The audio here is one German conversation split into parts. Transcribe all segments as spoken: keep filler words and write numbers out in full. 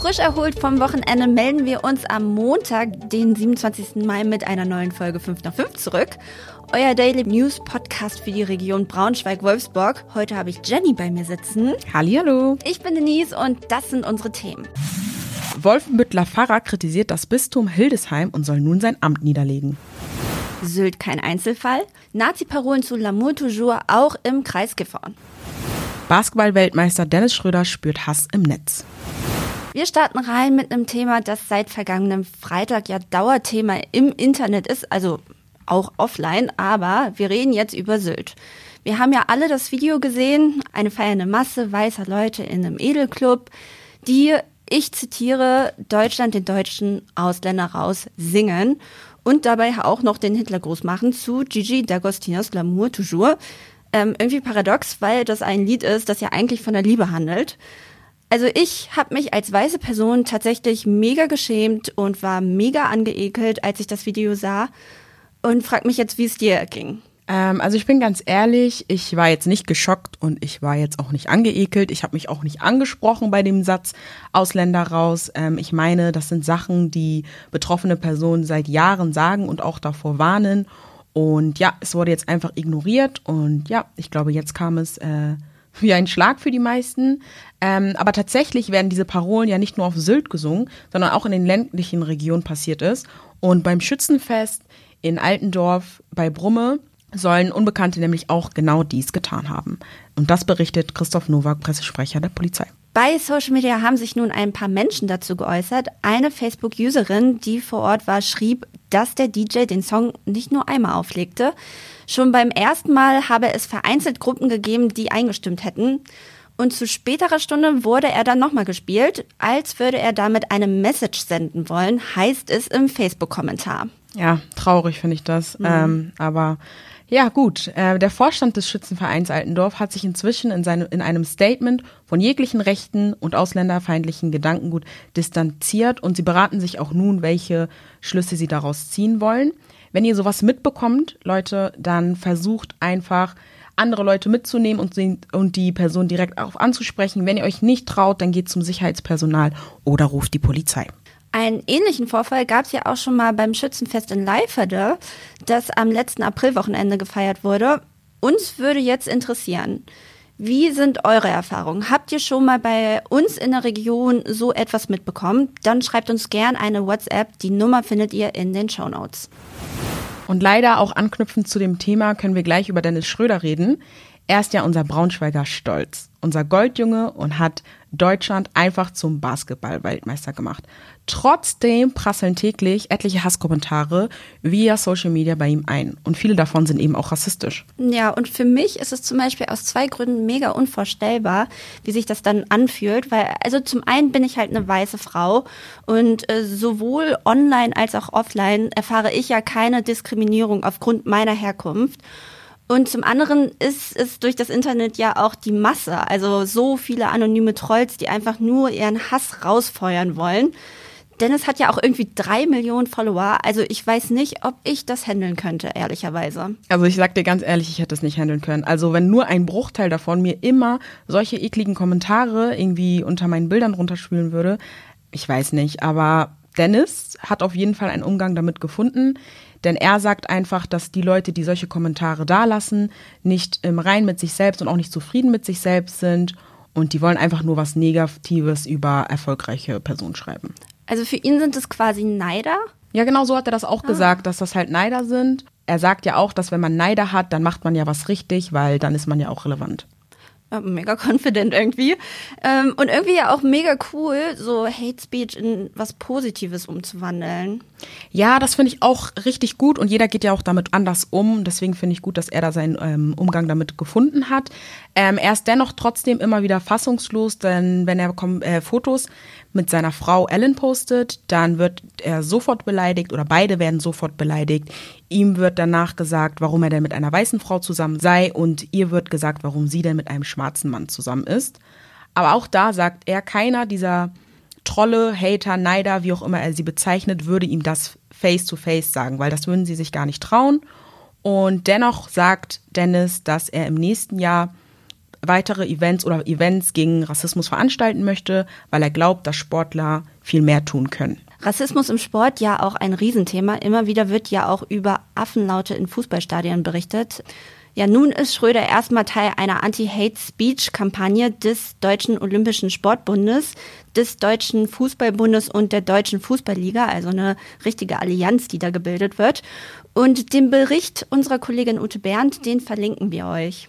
Frisch erholt vom Wochenende melden wir uns am Montag, den siebenundzwanzigsten Mai, mit einer neuen Folge fünf nach fünf zurück. Euer Daily News Podcast für die Region Braunschweig-Wolfsburg. Heute habe ich Jenny bei mir sitzen. Hallihallo. Ich bin Denise und das sind unsere Themen. Wolfenbüttler Pfarrer kritisiert das Bistum Hildesheim und soll nun sein Amt niederlegen. Sylt kein Einzelfall. Nazi-Parolen zu L'amour toujours auch im Kreis Gifhorn. Basketball-Weltmeister Dennis Schröder spürt Hass im Netz. Wir starten rein mit einem Thema, das seit vergangenem Freitag ja Dauerthema im Internet ist, also auch offline, aber wir reden jetzt über Sylt. Wir haben ja alle das Video gesehen, eine feiernde Masse weißer Leute in einem Edelclub, die, ich zitiere, Deutschland den deutschen Ausländer raus singen und dabei auch noch den Hitlergruß machen zu Gigi D'Agostinos L'amour toujours. Ähm, irgendwie paradox, weil das ein Lied ist, das ja eigentlich von der Liebe handelt. Also ich habe mich als weiße Person tatsächlich mega geschämt und war mega angeekelt, als ich das Video sah und frag mich jetzt, wie es dir ging. Ähm, also ich bin ganz ehrlich, ich war jetzt nicht geschockt und ich war jetzt auch nicht angeekelt. Ich habe mich auch nicht angesprochen bei dem Satz Ausländer raus. Ähm, ich meine, das sind Sachen, die betroffene Personen seit Jahren sagen und auch davor warnen. Und ja, es wurde jetzt einfach ignoriert und ja, ich glaube, jetzt kam es äh, wie ein Schlag für die meisten. Ähm, aber tatsächlich werden diese Parolen ja nicht nur auf Sylt gesungen, sondern auch in den ländlichen Regionen passiert ist. Und beim Schützenfest in Altendorf bei Brumme sollen Unbekannte nämlich auch genau dies getan haben. Und das berichtet Christoph Nowak, Pressesprecher der Polizei. Bei Social Media haben sich nun ein paar Menschen dazu geäußert. Eine Facebook-Userin, die vor Ort war, schrieb, dass der D J den Song nicht nur einmal auflegte. Schon beim ersten Mal habe es vereinzelt Gruppen gegeben, die eingestimmt hätten. Und zu späterer Stunde wurde er dann nochmal gespielt, als würde er damit eine Message senden wollen, heißt es im Facebook-Kommentar. Ja, traurig finde ich das. Mhm. Ähm, aber ja gut, äh, der Vorstand des Schützenvereins Altendorf hat sich inzwischen in, seine, in einem Statement von jeglichen rechten und ausländerfeindlichen Gedankengut distanziert und sie beraten sich auch nun, welche Schlüsse sie daraus ziehen wollen. Wenn ihr sowas mitbekommt, Leute, dann versucht einfach, andere Leute mitzunehmen und, sie, und die Person direkt darauf anzusprechen. Wenn ihr euch nicht traut, dann geht zum Sicherheitspersonal oder ruft die Polizei. Einen ähnlichen Vorfall gab es ja auch schon mal beim Schützenfest in Leiferde, das am letzten Aprilwochenende gefeiert wurde. Uns würde jetzt interessieren, wie sind eure Erfahrungen? Habt ihr schon mal bei uns in der Region so etwas mitbekommen? Dann schreibt uns gern eine WhatsApp. Die Nummer findet ihr in den Shownotes. Und leider auch anknüpfend zu dem Thema können wir gleich über Dennis Schröder reden. Er ist ja unser Braunschweiger Stolz, unser Goldjunge und hat Deutschland einfach zum Basketball-Weltmeister gemacht. Trotzdem prasseln täglich etliche Hasskommentare via Social Media bei ihm ein. Und viele davon sind eben auch rassistisch. Ja, und für mich ist es zum Beispiel aus zwei Gründen mega unvorstellbar, wie sich das dann anfühlt. Weil, also zum einen bin ich halt eine weiße Frau und äh, sowohl online als auch offline erfahre ich ja keine Diskriminierung aufgrund meiner Herkunft. Und zum anderen ist es durch das Internet ja auch die Masse, also so viele anonyme Trolls, die einfach nur ihren Hass rausfeuern wollen. Dennis hat ja auch irgendwie drei Millionen Follower, also ich weiß nicht, ob ich das handeln könnte, ehrlicherweise. Also ich sag dir ganz ehrlich, ich hätte es nicht handeln können. Also wenn nur ein Bruchteil davon mir immer solche ekligen Kommentare irgendwie unter meinen Bildern runterspülen würde, ich weiß nicht, aber Dennis hat auf jeden Fall einen Umgang damit gefunden. Denn er sagt einfach, dass die Leute, die solche Kommentare dalassen, nicht im Reinen mit sich selbst und auch nicht zufrieden mit sich selbst sind. Und die wollen einfach nur was Negatives über erfolgreiche Personen schreiben. Also für ihn sind es quasi Neider? Ja, genau so hat er das auch ah. gesagt, dass das halt Neider sind. Er sagt ja auch, dass wenn man Neider hat, dann macht man ja was richtig, weil dann ist man ja auch relevant. Mega confident irgendwie. Ähm, und irgendwie ja auch mega cool, so Hate Speech in was Positives umzuwandeln. Ja, das finde ich auch richtig gut und jeder geht ja auch damit anders um. Deswegen finde ich gut, dass er da seinen ähm, Umgang damit gefunden hat. Ähm, er ist dennoch trotzdem immer wieder fassungslos, denn wenn er äh, Fotos mit seiner Frau Ellen postet, dann wird er sofort beleidigt oder beide werden sofort beleidigt. Ihm wird danach gesagt, warum er denn mit einer weißen Frau zusammen sei und ihr wird gesagt, warum sie denn mit einem schwarzen Mann zusammen ist. Aber auch da sagt er, keiner dieser Trolle, Hater, Neider, wie auch immer er sie bezeichnet, würde ihm das face to face sagen, weil das würden sie sich gar nicht trauen. Und dennoch sagt Dennis, dass er im nächsten Jahr weitere Events oder Events gegen Rassismus veranstalten möchte, weil er glaubt, dass Sportler viel mehr tun können. Rassismus im Sport ja auch ein Riesenthema. Immer wieder wird ja auch über Affenlaute in Fußballstadien berichtet. Ja, nun ist Schröder erstmal Teil einer Anti-Hate-Speech-Kampagne des Deutschen Olympischen Sportbundes, des Deutschen Fußballbundes und der Deutschen Fußballliga, also eine richtige Allianz, die da gebildet wird. Und den Bericht unserer Kollegin Ute Berndt, den verlinken wir euch.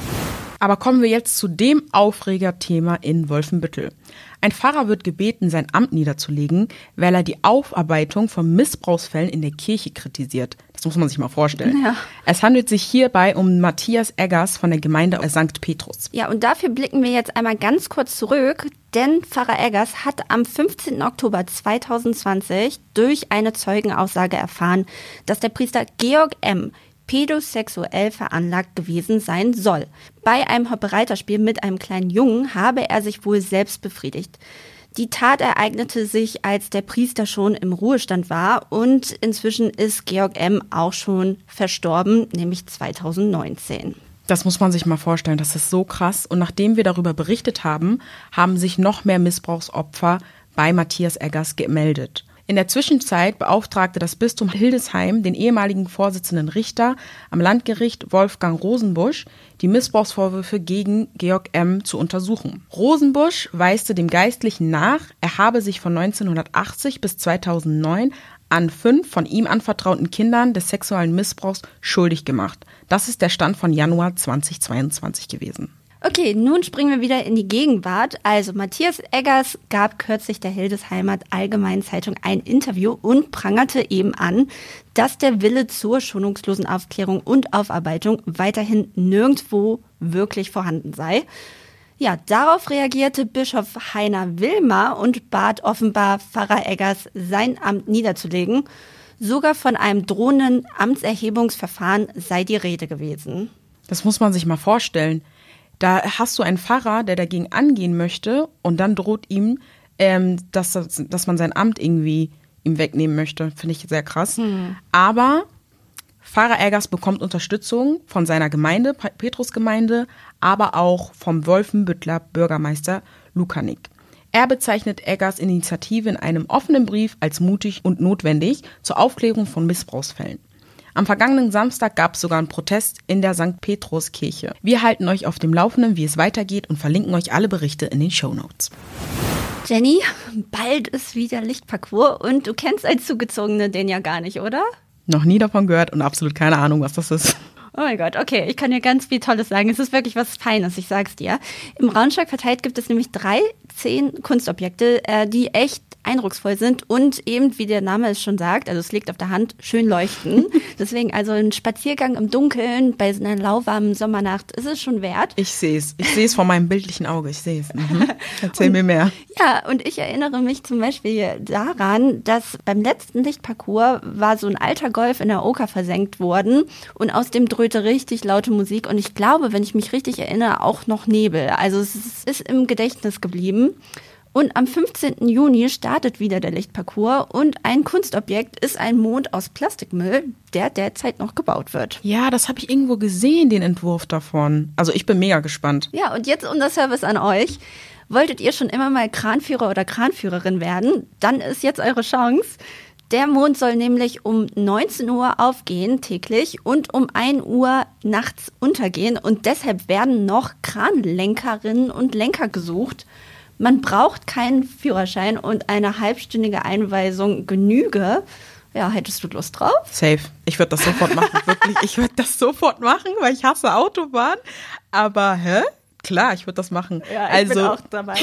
Aber kommen wir jetzt zu dem Aufregerthema in Wolfenbüttel. Ein Pfarrer wird gebeten, sein Amt niederzulegen, weil er die Aufarbeitung von Missbrauchsfällen in der Kirche kritisiert. Das muss man sich mal vorstellen. Ja. Es handelt sich hierbei um Matthias Eggers von der Gemeinde Sankt Petrus. Ja, und dafür blicken wir jetzt einmal ganz kurz zurück, denn Pfarrer Eggers hat am fünfzehnten Oktober zweitausendzwanzig durch eine Zeugenaussage erfahren, dass der Priester Georg M. pädosexuell veranlagt gewesen sein soll. Bei einem Hoppereiterspiel mit einem kleinen Jungen habe er sich wohl selbst befriedigt. Die Tat ereignete sich, als der Priester schon im Ruhestand war und inzwischen ist Georg M. auch schon verstorben, nämlich zweitausendneunzehn. Das muss man sich mal vorstellen, das ist so krass. Und nachdem wir darüber berichtet haben, haben sich noch mehr Missbrauchsopfer bei Matthias Eggers gemeldet. In der Zwischenzeit beauftragte das Bistum Hildesheim den ehemaligen Vorsitzenden Richter am Landgericht Wolfgang Rosenbusch, die Missbrauchsvorwürfe gegen Georg M. zu untersuchen. Rosenbusch weiste dem Geistlichen nach, er habe sich von neunzehnhundertachtzig bis zweitausendneun an fünf von ihm anvertrauten Kindern des sexuellen Missbrauchs schuldig gemacht. Das ist der Stand von Januar zweitausendzweiundzwanzig gewesen. Okay, nun springen wir wieder in die Gegenwart. Also Matthias Eggers gab kürzlich der Hildesheimer Allgemeinen Zeitung ein Interview und prangerte eben an, dass der Wille zur schonungslosen Aufklärung und Aufarbeitung weiterhin nirgendwo wirklich vorhanden sei. Ja, darauf reagierte Bischof Heiner Wilmer und bat offenbar Pfarrer Eggers, sein Amt niederzulegen. Sogar von einem drohenden Amtserhebungsverfahren sei die Rede gewesen. Das muss man sich mal vorstellen. Da hast du einen Pfarrer, der dagegen angehen möchte und dann droht ihm, ähm, dass, dass man sein Amt irgendwie ihm wegnehmen möchte. Finde ich sehr krass. Hm. Aber Pfarrer Eggers bekommt Unterstützung von seiner Gemeinde, Petrusgemeinde, aber auch vom Wolfenbüttler Bürgermeister Lukanik. Er bezeichnet Eggers Initiative in einem offenen Brief als mutig und notwendig zur Aufklärung von Missbrauchsfällen. Am vergangenen Samstag gab es sogar einen Protest in der Sankt Petrus-Kirche. Wir halten euch auf dem Laufenden, wie es weitergeht und verlinken euch alle Berichte in den Shownotes. Jenny, bald ist wieder Lichtparcours und du kennst als Zugezogene den ja gar nicht, oder? Noch nie davon gehört und absolut keine Ahnung, was das ist. Oh mein Gott, okay, ich kann dir ganz viel Tolles sagen. Es ist wirklich was Feines, ich sag's dir. Im Braunschweig verteilt gibt es nämlich drei, zehn Kunstobjekte, äh, die echt eindrucksvoll sind und eben, wie der Name es schon sagt, also es liegt auf der Hand, schön leuchten. Deswegen also ein Spaziergang im Dunkeln bei so einer lauwarmen Sommernacht ist es schon wert. Ich sehe es, ich sehe es vor meinem bildlichen Auge, ich sehe es. Mhm. Erzähl und, mir mehr. Ja, und ich erinnere mich zum Beispiel daran, dass beim letzten Lichtparcours war so ein alter Golf in der Oker versenkt worden und aus dem dröhnte richtig laute Musik und ich glaube, wenn ich mich richtig erinnere, auch noch Nebel. Also es ist im Gedächtnis geblieben. Und am fünfzehnten Juni startet wieder der Lichtparcours und ein Kunstobjekt ist ein Mond aus Plastikmüll, der derzeit noch gebaut wird. Ja, das habe ich irgendwo gesehen, den Entwurf davon. Also ich bin mega gespannt. Ja, und jetzt unser Service an euch. Wolltet ihr schon immer mal Kranführer oder Kranführerin werden? Dann ist jetzt eure Chance. Der Mond soll nämlich um neunzehn Uhr aufgehen täglich und um ein Uhr nachts untergehen. Und deshalb werden noch Kranlenkerinnen und Lenker gesucht. Man braucht keinen Führerschein und eine halbstündige Einweisung genüge. Ja, hättest du Lust drauf? Safe. Ich würde das sofort machen, wirklich. Ich würde das sofort machen, weil ich hasse Autobahn. Aber, hä? Klar, ich würde das machen. Ja, ich also, bin auch dabei.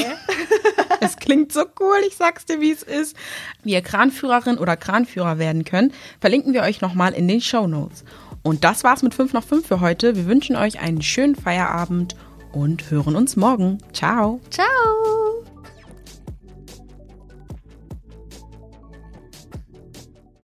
Es klingt so cool, ich sag's dir, wie es ist. Wie ihr Kranführerin oder Kranführer werden könnt, verlinken wir euch nochmal in den Shownotes. Und das war's mit fünf nach fünf für heute. Wir wünschen euch einen schönen Feierabend und hören uns morgen. Ciao. Ciao.